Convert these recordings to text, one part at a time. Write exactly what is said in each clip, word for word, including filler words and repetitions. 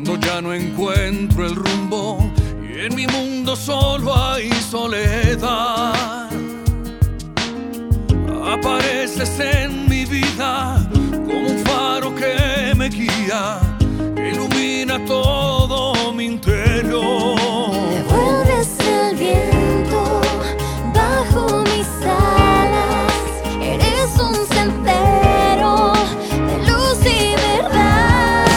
cuando ya no encuentro el rumbo y en mi mundo solo hay soledad. Apareces en mi vida como un faro que me guía, que ilumina todo mi interior. Devuelves el viento bajo mis alas, eres un sendero de luz y verdad.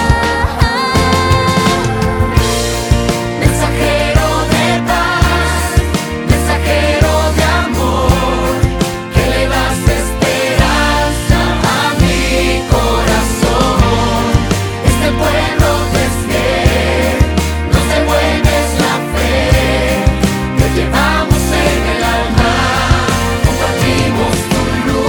Mensajero de paz, mensajero de amor, que le das esperanza a mi corazón. Este pueblo te espera, nos devuelves la fe, te llevamos en el alma, compartimos tu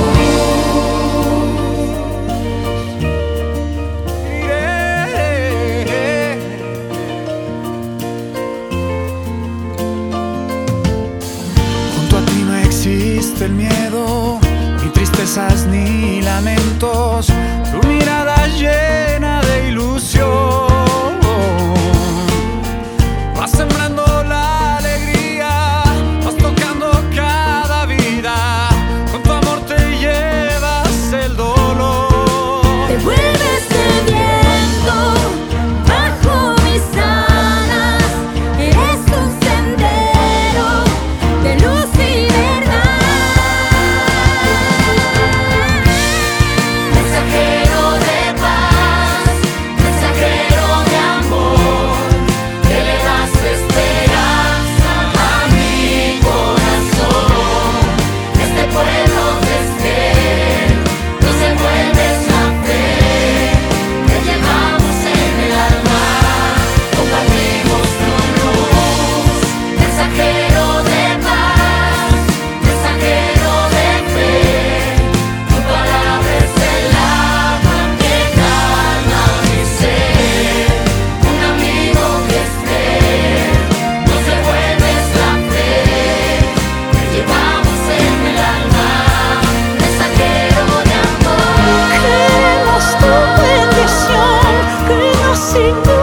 Junto a ti no existe el miedo, ni tristezas ni lamentos, tu mirada llena de ilusión. Vas sembrando la alegría, vas tocando cada vida, con tu amor te llevas el dolor. Devuelves el viento bajo mis alas, eres un sendero de luz y verdad. Mensajero de paz, mensajero de amor, que le das esperanza a mi corazón. Este pueblo te espera, nos devuelves la fe, te llevamos en el alma, compartimos tu luz. Mensajero de paz, mensajero de fe, tu palabra es el agua que calma mi ser. Un amigo que espera, nos devuelves la fe, te llevamos en el alma, mensajero de amor. Queremos tu bendición, que nos